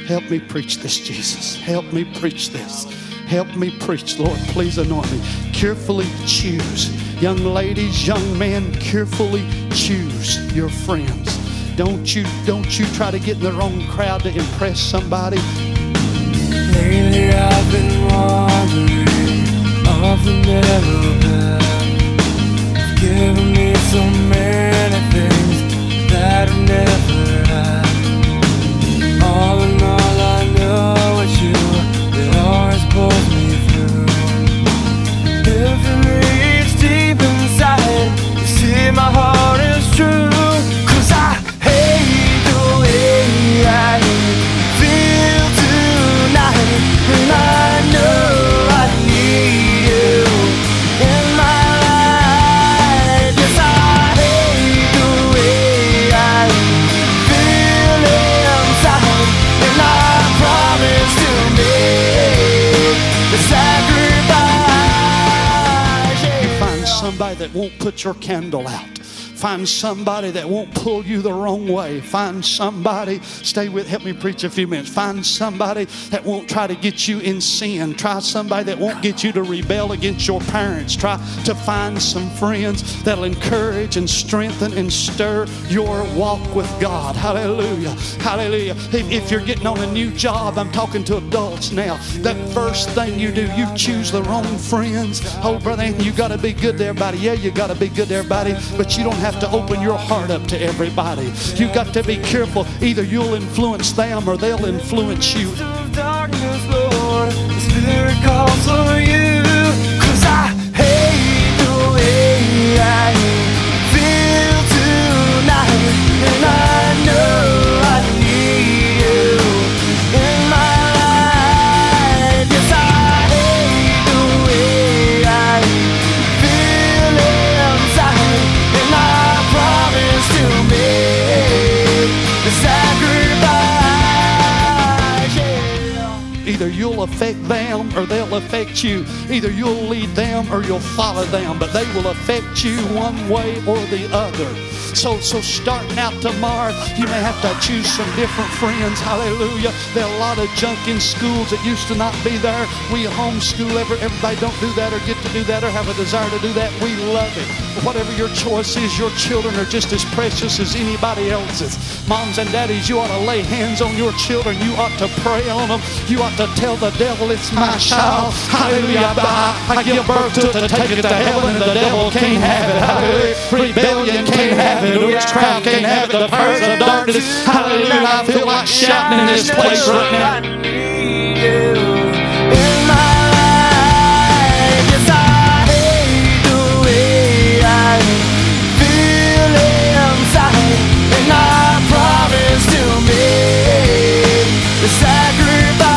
Help me preach this, Jesus. Help me preach this. Help me preach, Lord. Please anoint me. Carefully choose. Young ladies, young men, carefully choose your friends. Don't you try to get in the wrong crowd to impress somebody. Lately I've been wandering off the narrow path. You've given me so many things that I've never had. All in all, I know it's you that always pulls me through. If you reach deep inside, you see my heart is true. 'Cause I hate the way I feel tonight, and I know I need you in my life. Yes, I hate the way I feel inside, and I promise to make the sacrifice. You find somebody that won't put your candle out. Find somebody that won't pull you the wrong way. Find somebody, help me preach a few minutes. Find somebody that won't try to get you in sin. Try somebody that won't get you to rebel against your parents. Try to find some friends that'll encourage and strengthen and stir your walk with God. Hallelujah. Hallelujah. If you're getting on a new job, I'm talking to adults now. That first thing you do, you choose the wrong friends. Oh, brother, you got to be good to everybody. Yeah, you got to be good to everybody, but you don't have to open your heart up to everybody. You got to be careful. Either you'll influence them or they'll influence you. Of darkness, Lord, the Spirit calls for you. 'Cause I hate the way I feel tonight, and I know I need you in my life. Yes, I hate the way I feel inside, and I promise to make the sacrifice. Yeah. Either you'll affect them or they'll affect you. Either you'll lead them or you'll follow them, but they will affect you one way or the other. So starting out tomorrow, you may have to choose some different friends. Hallelujah. There are a lot of junk in schools that used to not be there. We homeschool. Everybody don't do that or get to do that or have a desire to do that. We love it. But whatever your choice is, your children are just as precious as anybody else's. Moms and daddies, you ought to lay hands on your children. You ought to pray on them. You ought to tell the devil, it's my child. Hallelujah. I give birth to it to take it to heaven, and the devil can't have it. Hallelujah. Rebellion can't have it. Witchcraft can't have it. The powers of darkness. Hallelujah. I feel like shouting in this place right now. I need you in my life. Yes, I hate the way I feel inside, and I promise to make the sacrifice.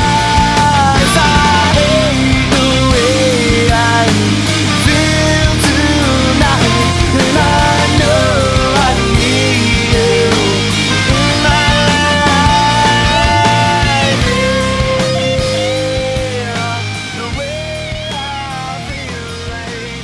I hate the way I feel tonight, and I know I need you in my life. Yeah, the way I feel like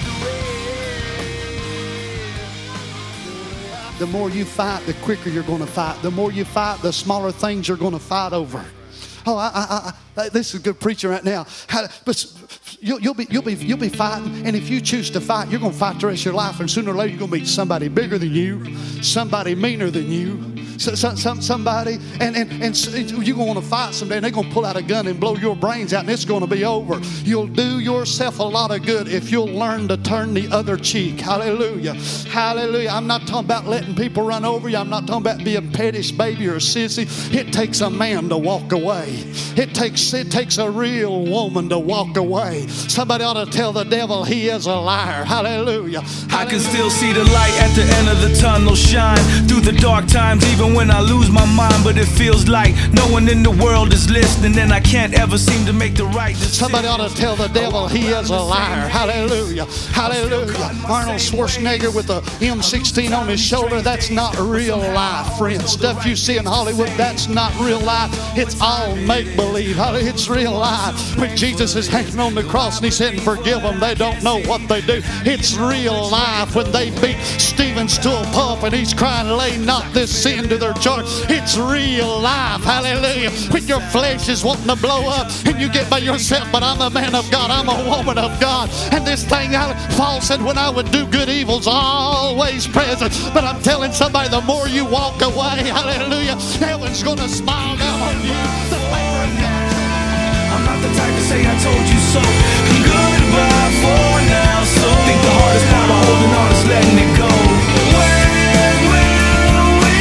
The more you fight, the quicker you're going to fight. The more you fight, the smaller things you're going to fight over. Oh, this is good preaching right now. But you'll be fighting, and if you choose to fight, you're going to fight the rest of your life, and sooner or later you're going to meet somebody bigger than you, somebody meaner than you, somebody, and you're going to want to fight someday, and they're going to pull out a gun and blow your brains out, and it's going to be over. You'll do yourself a lot of good if you'll learn to turn the other cheek. Hallelujah. Hallelujah. I'm not talking about letting people run over you. I'm not talking about being pettish baby or a sissy. It takes a man to walk away. It takes a real woman to walk away. Somebody ought to tell the devil he is a liar. Hallelujah. I can still see the light at the end of the tunnel shine through the dark times, even when I lose my mind. But it feels like no one in the world is listening, and I can't ever seem to make the right decision. Somebody ought to tell the devil he is a liar. Hallelujah. Hallelujah. Arnold Schwarzenegger with the M16 on his shoulder, that's not real life, friends. Stuff you see in Hollywood, that's not real life. It's all make-believe. It's real life. When Jesus is hanging on the cross and he said, forgive them, they don't know what they do. It's real life when they beat Stephen's to a pulp and he's crying, lay not this sin to into their chart. It's real life. Hallelujah. When your flesh is wanting to blow up and you get by yourself, but I'm a man of God, I'm a woman of God. And this thing, Paul said, when I would do good, evil's always present. But I'm telling somebody, the more you walk away, hallelujah, heaven's going to smile down on you. The favor of God. I'm not the type to say I told you so. Goodbye for now. So think the hardest part of holding on is letting it go. When will we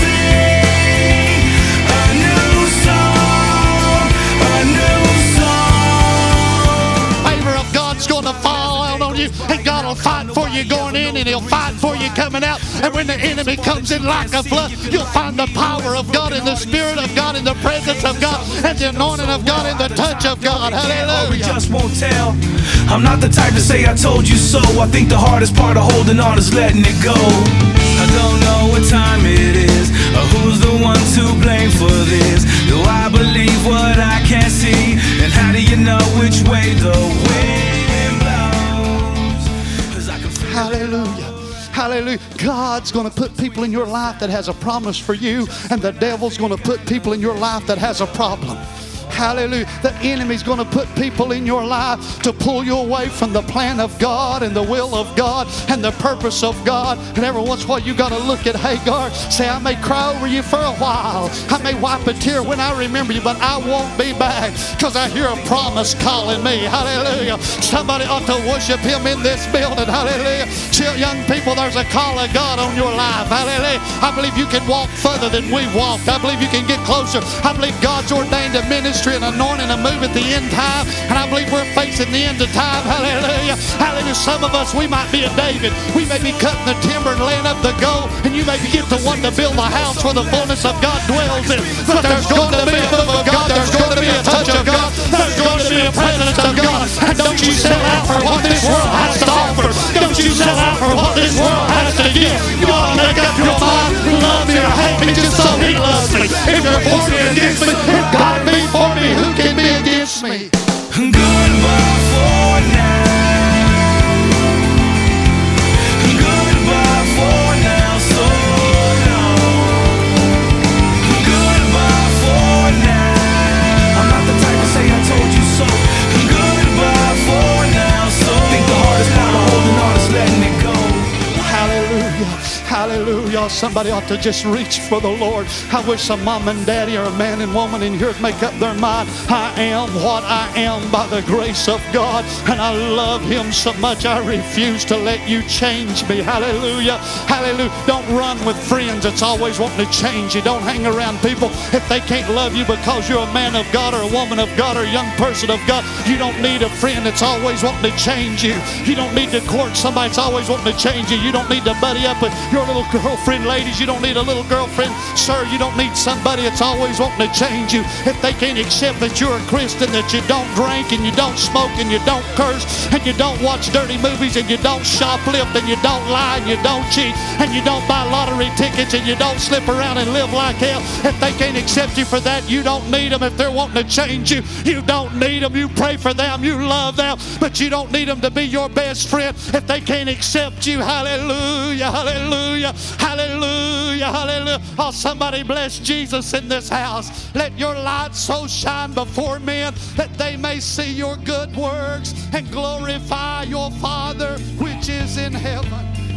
sing a new song? A new song. Favor of God's going to fall out on you, and God will fight for you going in, and He'll fight for you coming out. And when the enemy comes in like a flood, you'll find the power of God and the Spirit of God and the presence of God and the anointing of God and the touch of God. We Hallelujah. just won't tell. I'm not the type to say I told you so. I think the hardest part of holding on is letting it go. I don't know what time it is, or who's the one to blame for this. Do I believe what I can't see? And how do you know which way the wind blows? 'Cause I can feel Hallelujah. Hallelujah. God's going to put people in your life that has a promise for you, and the devil's going to put people in your life that has a problem. Hallelujah. The enemy's going to put people in your life to pull you away from the plan of God and the will of God and the purpose of God. And every once in a while you got to look at Hagar, say, I may cry over you for a while, I may wipe a tear when I remember you, but I won't be back, because I hear a promise calling me. Hallelujah. Somebody ought to worship Him in this building. Hallelujah. Young people, there's a call of God on your life. Hallelujah. I believe you can walk further than we've walked. I believe you can get closer. I believe God's ordained a ministry and anointing a move at the end time, and I believe we're facing the end of time. Hallelujah. Hallelujah. Some of us, we might be a David. We may be cutting the timber and laying up the gold, and you may get the one to build the house where the fullness of God dwells in. But there's going to be a move of God. There's going to be a touch of God. There's going to be a presence of God. And don't you sell out for what this world has to offer. Don't you sell out for what this world has to give. You ought to make up your mind. Love me or hate me just so He loves me. If you're for me or against me, if God be for me, who can be against me? goodbye for now. Goodbye for now, so long. Goodbye for now. I'm not the type to say I told you so. Goodbye for now, so think the hardest part of holding on is letting it go. Hallelujah. Hallelujah. Somebody ought to just reach for the Lord. I wish a mom and daddy or a man and woman in here would make up their mind. I am what I am by the grace of God, and I love Him so much I refuse to let you change me. Hallelujah. Hallelujah. Don't run with friends that's always wanting to change you. Don't hang around people if they can't love you because you're a man of God or a woman of God or a young person of God. You don't need a friend that's always wanting to change you. You don't need to court somebody that's always wanting to change you. You don't need to buddy up with your little girlfriend, ladies. You don't need a little girlfriend, sir. You don't need somebody that's always wanting to change you. If they can't accept that you're a Christian, that you don't drink and you don't smoke and you don't curse and you don't watch dirty movies and you don't shoplift and you don't lie and you don't cheat and you don't buy lottery tickets and you don't slip around and live like hell, if they can't accept you for that, you don't need them. If they're wanting to change you, you don't need them. You pray for them, you love them, but you don't need them to be your best friend if they can't accept you. Hallelujah. Hallelujah. Hallelujah. Hallelujah. Oh, somebody bless Jesus in this house. Let your light so shine before men that they may see your good works and glorify your Father which is in heaven.